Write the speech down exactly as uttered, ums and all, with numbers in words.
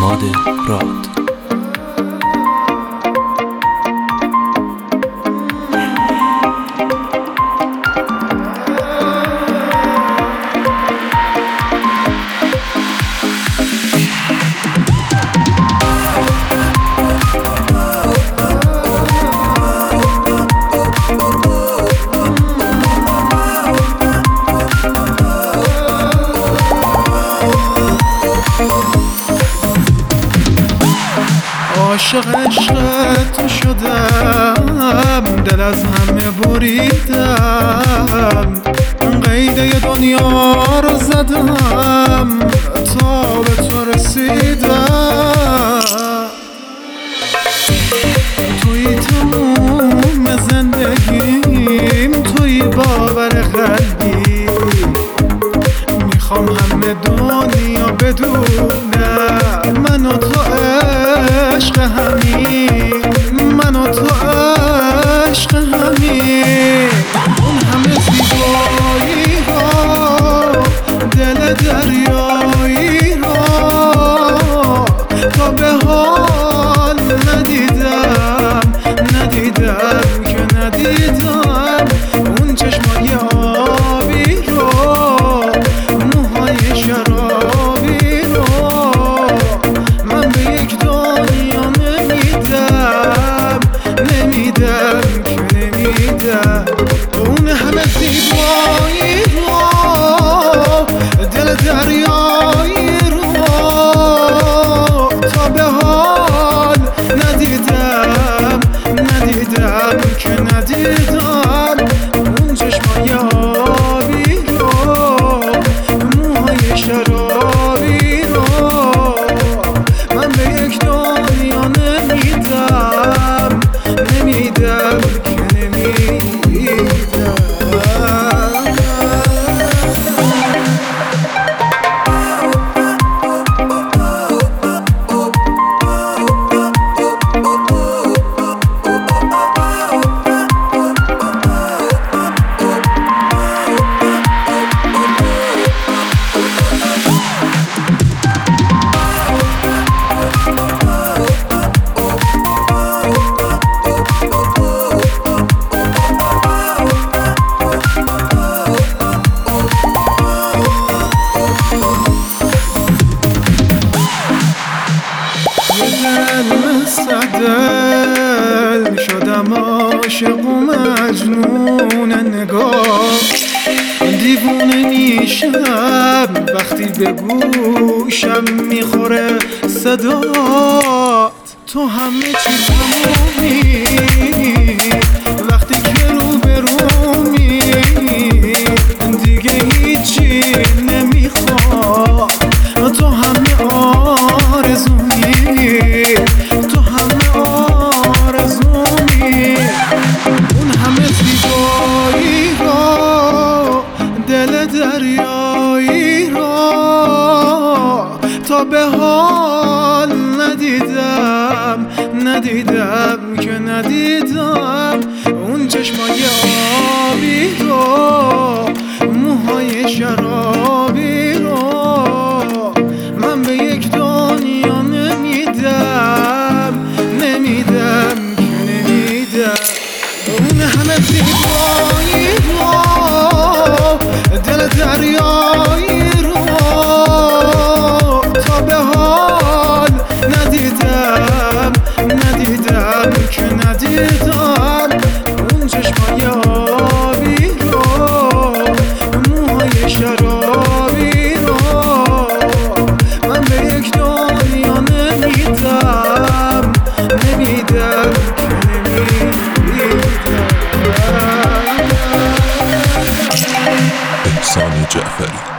اماد راد. عاشق عشق تو شدم، دل از همه بریدم، قیده دنیا رو زدم تا به تو رسیدم. توی تموم زندگیم، توی باور قلبی، میخوام همه دنیا بدونه من و تو عشق همین، من و تو عشق همین. اون همه زیبایی را، دل دریایی را تا به حال ندیدم، ندیدم که ندیدم. اون چشمای آبی رو، موهای شرابی رو من به یک دنیا نمیدم، نمیدم که نمیدم. اون همه زیبایی رو، دل دریایی رو تا به حال ندیدم، ندیدم که ندیدم. اون چشمای آبی رو، موهای شرابی رو من به یک دنیا نمیدم، نمیدم که نمیدم. دل شدم عاشق و مجنون نگاه، دیوونه میشم وقتی به گوشم میخوره صدات. تو همه چی تمومی وقتی که رو به رومی، دیگه هیچی نمیخواد. تو همه آرزومی، تو همه آرزومی. اون همه زیبایی را، دل دریایی را تا به حال ندیدم، ندیدم که ندیدم. اون چشمای آبی رو، موهای شرابی رو من به یک دنیا نمیدم، نمیدم که نمیدم. اون همه زیبایی رو، دل دریایی رو تا به حال ندیدم، ندیدم که ندیدم. اون چشمای آبی رو، موهای شرابی رو من به یک دنیا نمیدم، نمیدم که نمیدم. احسان جعفری.